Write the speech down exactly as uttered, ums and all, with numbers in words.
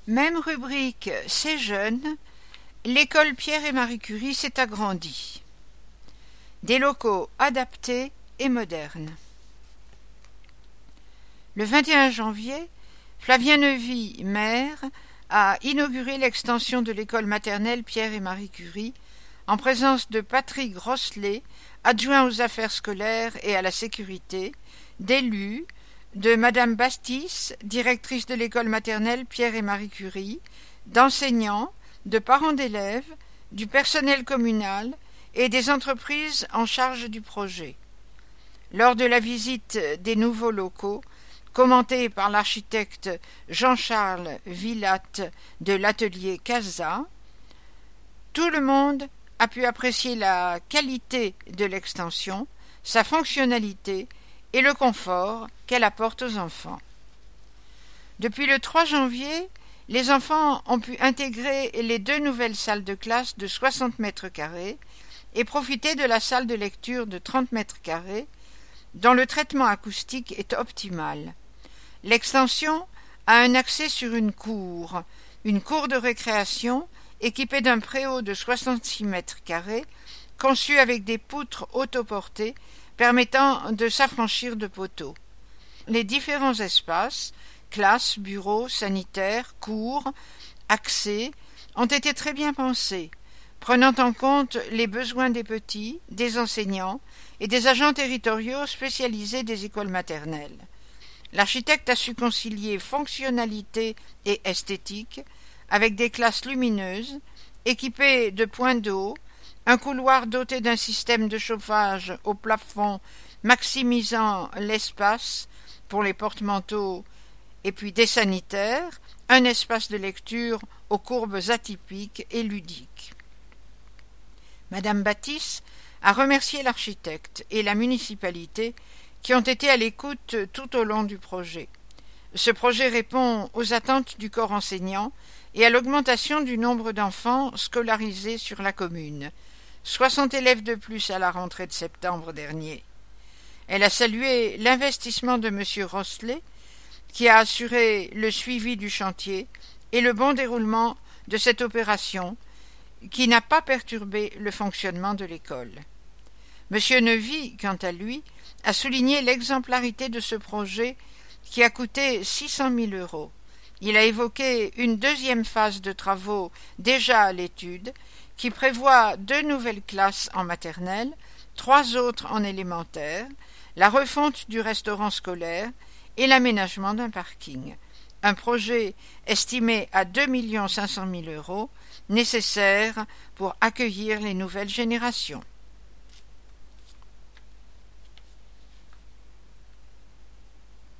Même rubrique C'est jeune, l'école Pierre et Marie Curie s'est agrandie. Des locaux adaptés et modernes. Le vingt et un janvier, Flavien Neuvy, maire, a inauguré l'extension de l'école maternelle Pierre et Marie Curie en présence de Patrick Rosselet, adjoint aux affaires scolaires et à la sécurité, d'élus, de Madame Bastis, directrice de l'école maternelle Pierre et Marie Curie, d'enseignants, de parents d'élèves, du personnel communal et des entreprises en charge du projet. Lors de la visite des nouveaux locaux, commentée par l'architecte Jean-Charles Villatte de l'atelier Casa, tout le monde a pu apprécier la qualité de l'extension, sa fonctionnalité et le confort qu'elle apporte aux enfants. Depuis le trois janvier, les enfants ont pu intégrer les deux nouvelles salles de classe de soixante mètres carrés et profiter de la salle de lecture de trente mètres carrés, dont le traitement acoustique est optimal. L'extension a un accès sur une cour, une cour de récréation équipée d'un préau de soixante-six mètres carrés, conçu avec des poutres autoportées permettant de s'affranchir de poteaux. Les différents espaces, classes, bureaux, sanitaires, cours, accès, ont été très bien pensés, prenant en compte les besoins des petits, des enseignants et des agents territoriaux spécialisés des écoles maternelles. L'architecte a su concilier fonctionnalité et esthétique avec des classes lumineuses, équipées de points d'eau, un couloir doté d'un système de chauffage au plafond maximisant l'espace pour les porte-manteaux et puis des sanitaires, un espace de lecture aux courbes atypiques et ludiques. Madame Baptiste a remercié l'architecte et la municipalité qui ont été à l'écoute tout au long du projet. Ce projet répond aux attentes du corps enseignant et à l'augmentation du nombre d'enfants scolarisés sur la commune. soixante élèves de plus à la rentrée de septembre dernier. Elle a salué l'investissement de M. Rosselet, qui a assuré le suivi du chantier et le bon déroulement de cette opération, qui n'a pas perturbé le fonctionnement de l'école. M. Neuvy, quant à lui, a souligné l'exemplarité de ce projet qui a coûté six cent mille euros. Il a évoqué une deuxième phase de travaux déjà à l'étude, qui prévoit deux nouvelles classes en maternelle, trois autres en élémentaire, la refonte du restaurant scolaire et l'aménagement d'un parking. Un projet estimé à deux millions cinq cent mille euros, nécessaire pour accueillir les nouvelles générations.